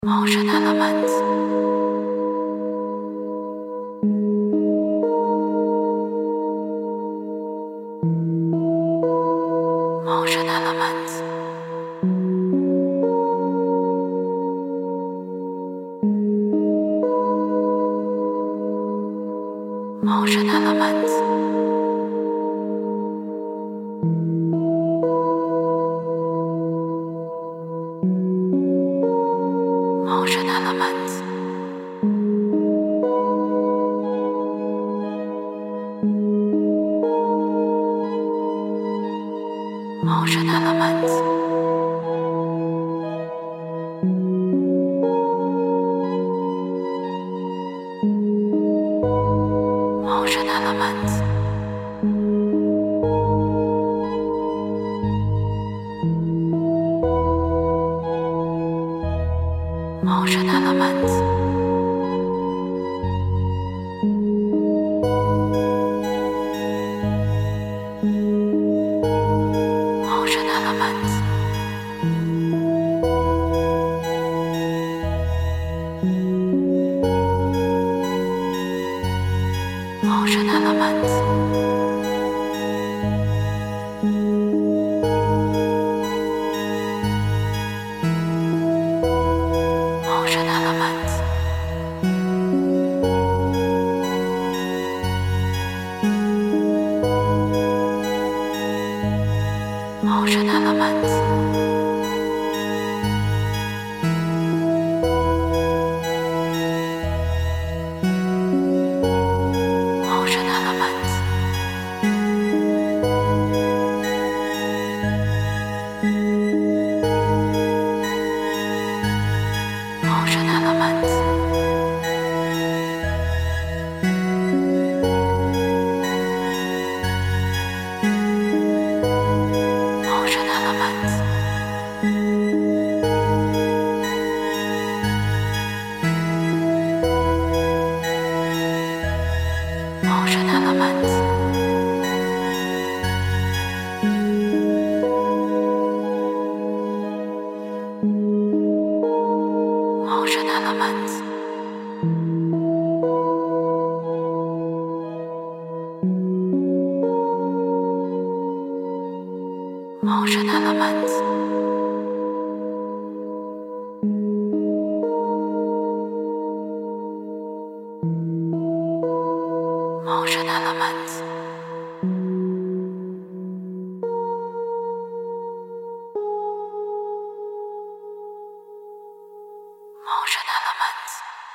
Emotional elements. Emotional elements. Emotional elements. Emotional elements. Emotional elements. Emotional elements. Emotional elements. Emotional elements. Emotional elements. Emotional elements. Emotional elements. Emotional elements. Emotional elements. Emotional elements. Emotional elements. Emotional elements. Emotional elements. Emotional elements. Emotional elements.